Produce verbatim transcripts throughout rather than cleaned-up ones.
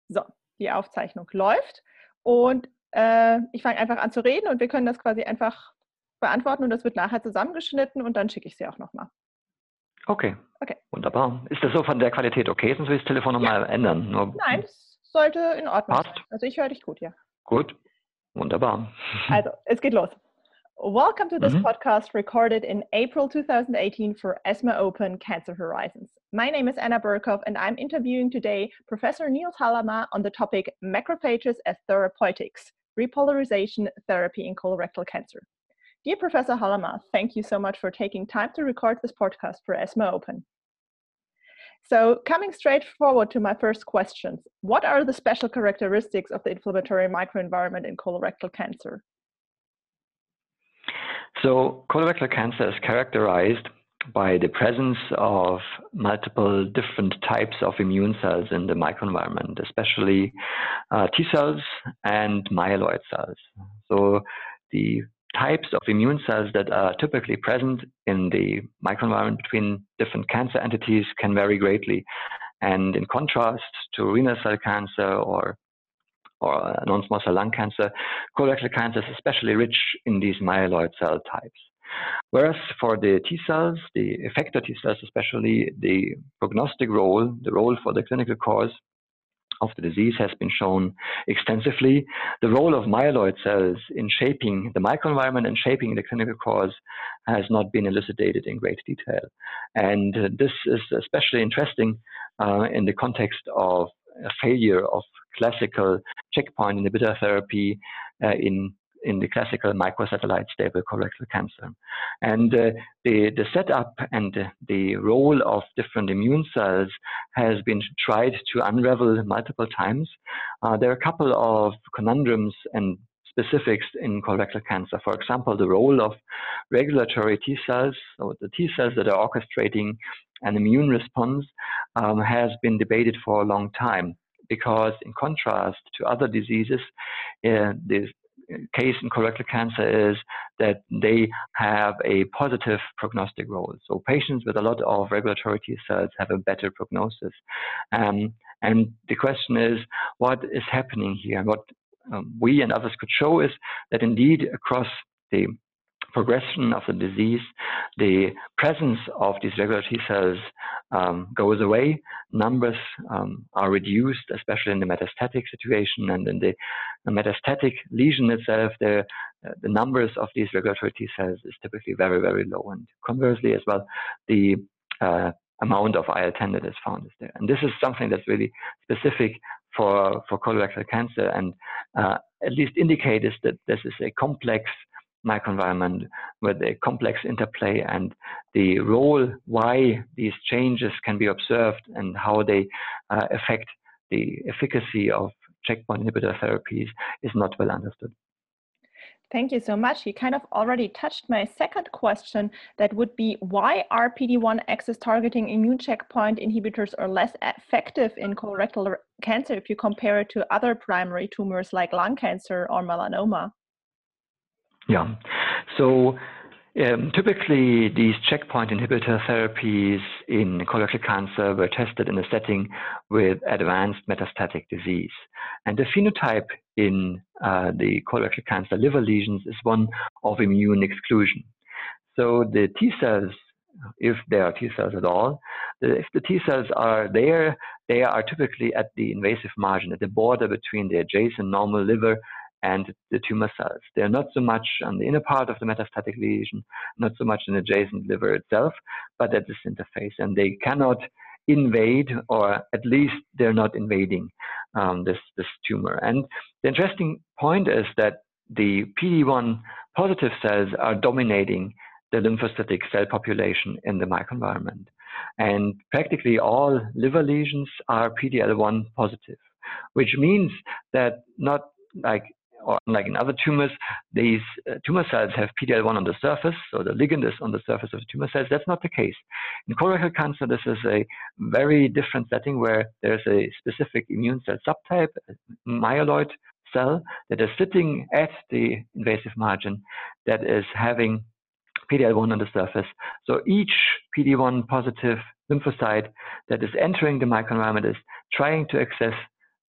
So, die Aufzeichnung läuft und äh, ich fange einfach an zu reden und wir können das quasi einfach beantworten und das wird nachher zusammengeschnitten und dann schicke ich sie auch nochmal. Okay. Okay. Wunderbar. Ist das so von der Qualität okay? Sonst will ich das Telefon nochmal Ja. ändern. Nur Nein, das sollte in Ordnung passt. sein. Also ich höre dich gut, ja. Gut. Wunderbar. Also, es geht los. Welcome to this Mhm. podcast recorded in April two thousand eighteen for ESMO Open Cancer Horizons. My name is Anna Burkhoff and I'm interviewing today Professor Niels Halama on the topic Macrophages as Therapeutics, Repolarization Therapy in Colorectal Cancer. Dear Professor Halama, thank you so much for taking time to record this podcast for ESMO Open. So coming straight forward to my first questions, what are the special characteristics of the inflammatory microenvironment in colorectal cancer? So colorectal cancer is characterized by the presence of multiple different types of immune cells in the microenvironment, especially uh, T cells and myeloid cells. So the types of immune cells that are typically present in the microenvironment between different cancer entities can vary greatly. And in contrast to renal cell cancer or or non-small cell lung cancer, colorectal cancer is especially rich in these myeloid cell types. Whereas for the T cells, the effector T cells especially, the prognostic role, the role for the clinical course of the disease has been shown extensively. The role of myeloid cells in shaping the microenvironment and shaping the clinical course has not been elucidated in great detail. And uh, this is especially interesting uh, in the context of a failure of classical checkpoint inhibitor therapy uh, in in the classical microsatellite stable colorectal cancer. And uh, the, the setup and uh, the role of different immune cells has been tried to unravel multiple times. Uh, there are a couple of conundrums and specifics in colorectal cancer. For example, the role of regulatory T cells, or the T cells that are orchestrating an immune response, um, has been debated for a long time, because in contrast to other diseases, uh, the case in colorectal cancer is that they have a positive prognostic role. So patients with a lot of regulatory T cells have a better prognosis. Um, and the question is, what is happening here? What um, we and others could show is that indeed across the progression of the disease, the presence of these regular T cells um, goes away. Numbers um, are reduced, especially in the metastatic situation, and in the, the metastatic lesion itself, the, uh, the numbers of these regulatory T cells is typically very, very low. And conversely as well, the uh, amount of I L ten that is found is there. And this is something that's really specific for, for colorectal cancer, and uh, at least indicates that this is a complex microenvironment with a complex interplay, and the role why these changes can be observed and how they uh, affect the efficacy of checkpoint inhibitor therapies is not well understood. Thank you so much. You kind of already touched my second question, that would be, why are P D one axis targeting immune checkpoint inhibitors are less effective in colorectal cancer if you compare it to other primary tumors like lung cancer or melanoma? Yeah, so um, typically these checkpoint inhibitor therapies in colorectal cancer were tested in a setting with advanced metastatic disease. And the phenotype in uh, the colorectal cancer liver lesions is one of immune exclusion. So the T cells, if there are T cells at all, if the T cells are there, they are typically at the invasive margin, at the border between the adjacent normal liver and the tumor cells. They're not so much on the inner part of the metastatic lesion, not so much in the adjacent liver itself, but at this interface. And they cannot invade, or at least they're not invading um, this, this tumor. And the interesting point is that the P D one positive cells are dominating the lymphocytic cell population in the microenvironment. And practically all liver lesions are P D L one positive, which means that not like or unlike in other tumors, these uh, tumor cells have P D L one on the surface, so the ligand is on the surface of the tumor cells. That's not the case. In colorectal cancer, this is a very different setting where there's a specific immune cell subtype, a myeloid cell, that is sitting at the invasive margin, that is having P D L one on the surface. So each P D one positive lymphocyte that is entering the microenvironment is trying to access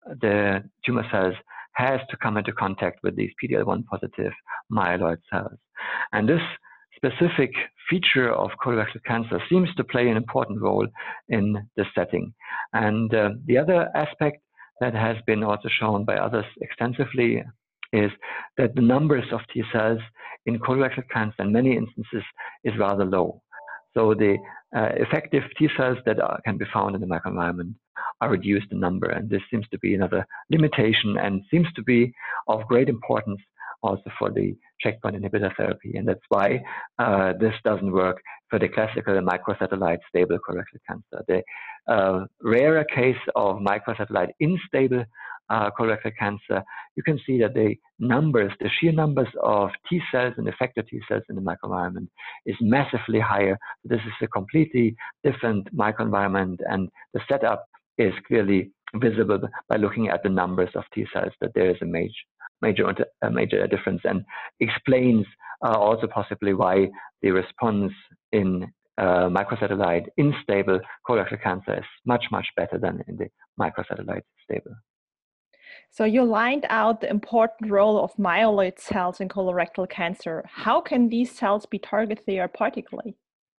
the tumor cells has to come into contact with these P D L one positive myeloid cells. And this specific feature of colorectal cancer seems to play an important role in this setting. And uh, the other aspect that has been also shown by others extensively is that the numbers of T cells in colorectal cancer in many instances is rather low. So the uh, effective T cells that are, can be found in the microenvironment are reduced in number, and this seems to be another limitation and seems to be of great importance also for the checkpoint inhibitor therapy, and that's why uh, this doesn't work for the classical microsatellite stable colorectal cancer. The uh, rarer case of microsatellite unstable uh, colorectal cancer, you can see that the numbers, the sheer numbers of T cells and effector T cells in the microenvironment is massively higher. This is a completely different microenvironment, and the setup is clearly visible by looking at the numbers of T cells, that there is a major major a major difference, and explains uh, also possibly why the response in uh, microsatellite unstable colorectal cancer is much, much better than in the microsatellite stable. So you lined out the important role of myeloid cells in colorectal cancer. How can these cells be targeted therapeutically?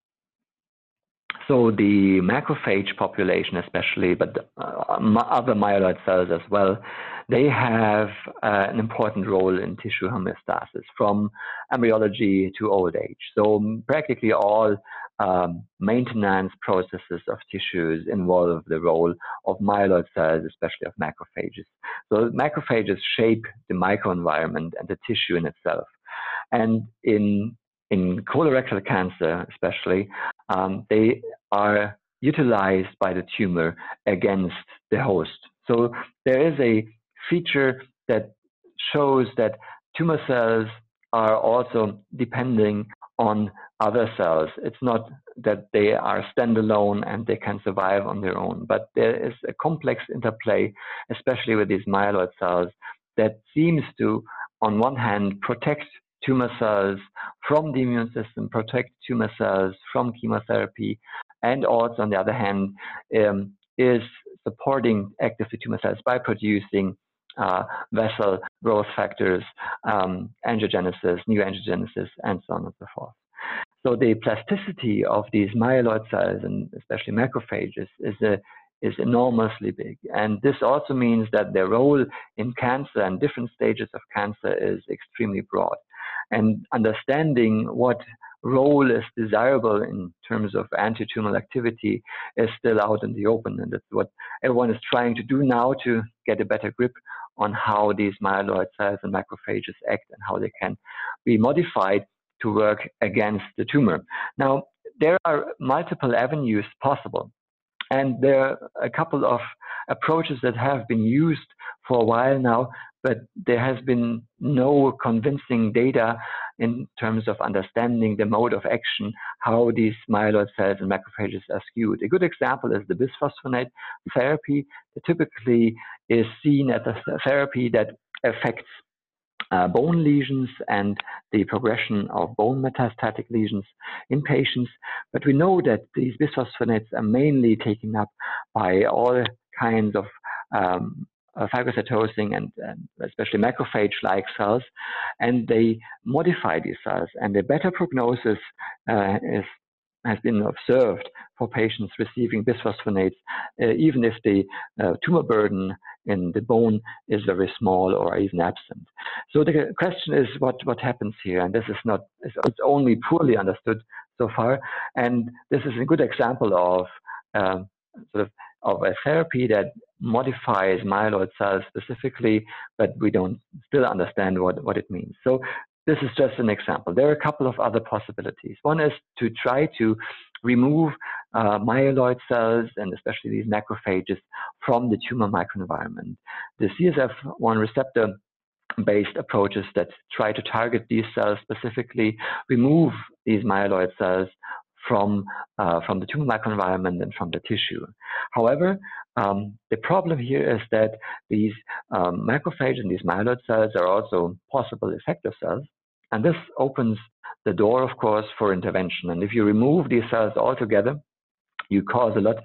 So the macrophage population especially, but uh, other myeloid cells as well, they have uh, an important role in tissue homeostasis from embryology to old age. So practically all um, maintenance processes of tissues involve the role of myeloid cells, especially of macrophages. So macrophages shape the microenvironment and the tissue in itself. And in In colorectal cancer, especially, um, they are utilized by the tumor against the host. So there is a feature that shows that tumor cells are also depending on other cells. It's not that they are standalone and they can survive on their own, but there is a complex interplay, especially with these myeloid cells, that seems to, on one hand, protect tumor cells from the immune system, protect tumor cells from chemotherapy, and also, on the other hand, um, is supporting active tumor cells by producing uh, vessel growth factors, um, angiogenesis, new angiogenesis, and so on and so forth. So the plasticity of these myeloid cells, and especially macrophages, is a is enormously big. And this also means that their role in cancer and different stages of cancer is extremely broad. And understanding what role is desirable in terms of anti-tumoral activity is still out in the open. And that's what everyone is trying to do now to get a better grip on how these myeloid cells and macrophages act and how they can be modified to work against the tumor. Now, there are multiple avenues possible. And there are a couple of approaches that have been used for a while now, but there has been no convincing data in terms of understanding the mode of action, how these myeloid cells and macrophages are skewed. A good example is the bisphosphonate therapy. It typically is seen as a therapy that affects Uh, bone lesions and the progression of bone metastatic lesions in patients. But we know that these bisphosphonates are mainly taken up by all kinds of um, uh, phagocytosing and, and especially macrophage-like cells, and they modify these cells. And the better prognosis uh, is has been observed for patients receiving bisphosphonates, uh, even if the uh, tumor burden in the bone is very small or even absent. So the question is what, what happens here, and this is not, it's only poorly understood so far, and this is a good example of um, sort of, of a therapy that modifies myeloid cells specifically, but we don't still understand what, what it means. So this is just an example. There are a couple of other possibilities. One is to try to remove uh, myeloid cells, and especially these macrophages, from the tumor microenvironment. The C S F one receptor-based approaches that try to target these cells specifically remove these myeloid cells from, uh, from the tumor microenvironment and from the tissue. However, um, the problem here is that these um, macrophages and these myeloid cells are also possible effector cells, and this opens the door, of course, for intervention. And if you remove these cells altogether, you cause a lot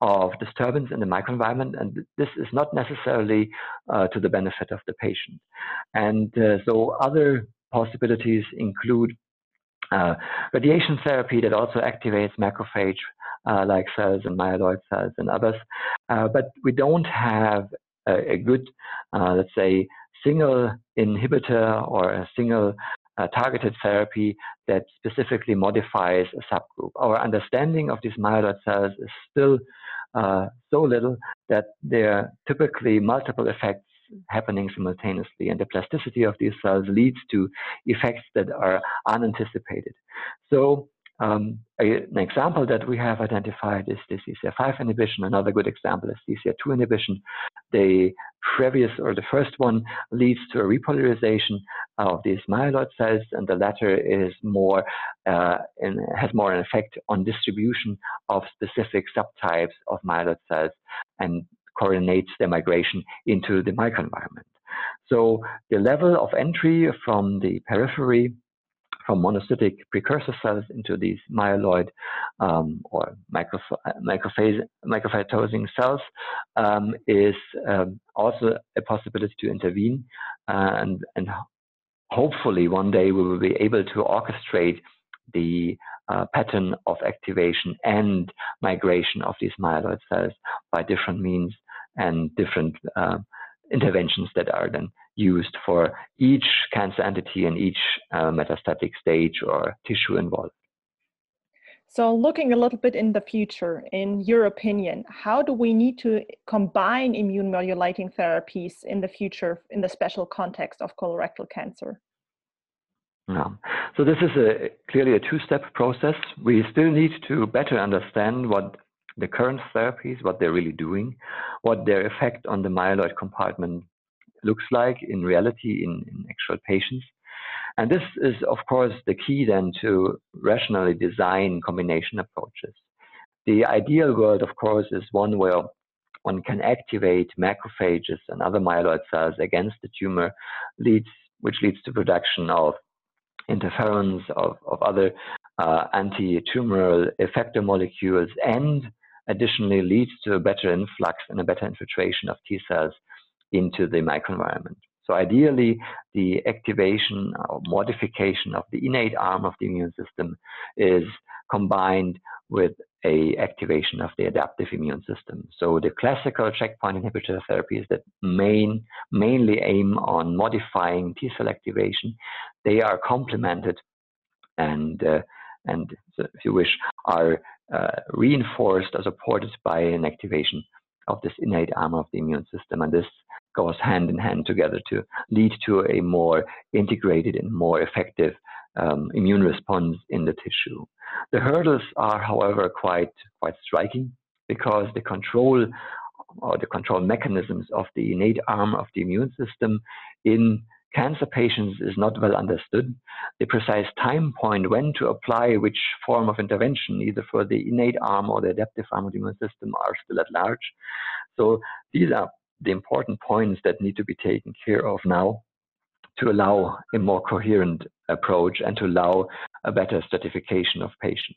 of disturbance in the microenvironment, and this is not necessarily uh, to the benefit of the patient. And uh, so other possibilities include uh, radiation therapy that also activates macrophage uh, like cells and myeloid cells and others, uh, but we don't have a, a good, uh, let's say, single inhibitor or a single uh, targeted therapy that specifically modifies a subgroup. Our understanding of these myeloid cells is still uh, so little that there are typically multiple effects happening simultaneously, and the plasticity of these cells leads to effects that are unanticipated. So um, a, an example that we have identified is the C C R five inhibition. Another good example is C C R two inhibition. The previous or the first one leads to a repolarization of these myeloid cells, and the latter is more uh, and has more an effect on distribution of specific subtypes of myeloid cells and coordinates their migration into the microenvironment. So the level of entry from the periphery, from monocytic precursor cells into these myeloid um, or macrophage, macrophagetosing cells um, is um, also a possibility to intervene, uh, and, and hopefully one day we will be able to orchestrate the uh, pattern of activation and migration of these myeloid cells by different means and different uh, interventions that are then used for each cancer entity and each uh, metastatic stage or tissue involved. So looking a little bit in the future, in your opinion, how do we need to combine immune modulating therapies in the future in the special context of colorectal cancer? Yeah. So this is a, clearly a two-step process. We still need to better understand what the current therapies, what they're really doing, what their effect on the myeloid compartment looks like in reality in, in actual patients. And this is, of course, the key then to rationally design combination approaches. The ideal world, of course, is one where one can activate macrophages and other myeloid cells against the tumor, leads, which leads to production of interferons, of, of other uh, anti-tumoral effector molecules, and additionally leads to a better influx and a better infiltration of T cells into the microenvironment. So ideally, the activation or modification of the innate arm of the immune system is combined with a activation of the adaptive immune system. So the classical checkpoint inhibitor therapies that main, mainly aim on modifying T cell activation, they are complemented and, uh, and so if you wish, are uh, reinforced or supported by an activation of this innate arm of the immune system. And this goes hand in hand together to lead to a more integrated and more effective um, immune response in the tissue. The hurdles are, however, quite, quite striking, because the control or the control mechanisms of the innate arm of the immune system in cancer patients is not well understood. The precise time point when to apply which form of intervention, either for the innate arm or the adaptive arm of the immune system, are still at large. So these are the important points that need to be taken care of now to allow a more coherent approach and to allow a better stratification of patients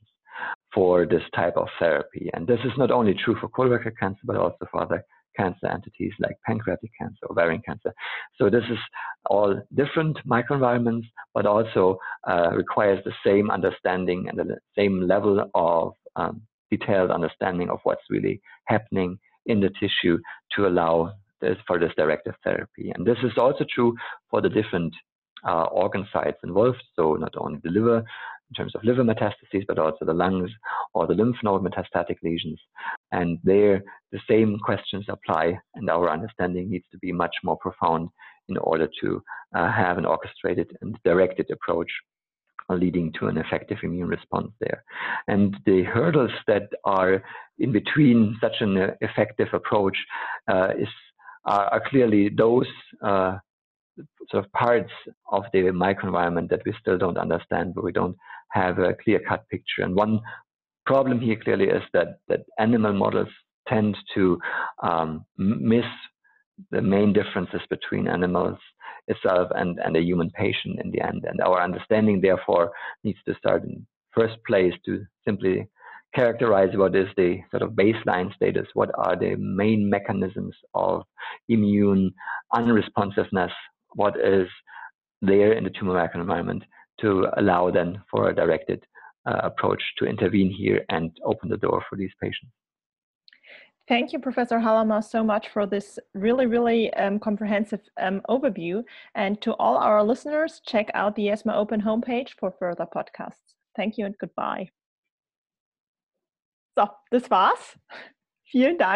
for this type of therapy. And this is not only true for colorectal cancer, but also for other cancer entities like pancreatic cancer, ovarian cancer. So this is all different microenvironments, but also uh, requires the same understanding and the same level of um, detailed understanding of what's really happening in the tissue to allow this for this directed therapy. And this is also true for the different uh, organ sites involved. So not only the liver, in terms of liver metastases, but also the lungs or the lymph node metastatic lesions. And there, the same questions apply, and our understanding needs to be much more profound in order to uh, have an orchestrated and directed approach leading to an effective immune response there. And the hurdles that are in between such an effective approach uh, is, are, are clearly those uh, sort of parts of the microenvironment that we still don't understand, but we don't have a clear-cut picture. And one problem here clearly is that, that animal models tend to um, miss the main differences between animals itself and, and a human patient in the end. And our understanding, therefore, needs to start in first place to simply characterize what is the sort of baseline status, what are the main mechanisms of immune unresponsiveness, what is there in the tumor microenvironment to allow then for a directed uh, approach to intervene here and open the door for these patients. Thank you, Professor Hallamar, so much for this really, really um, comprehensive um, overview. And to all our listeners, check out the ESMO Open homepage for further podcasts. Thank you and goodbye. So, das war's. Vielen Dank.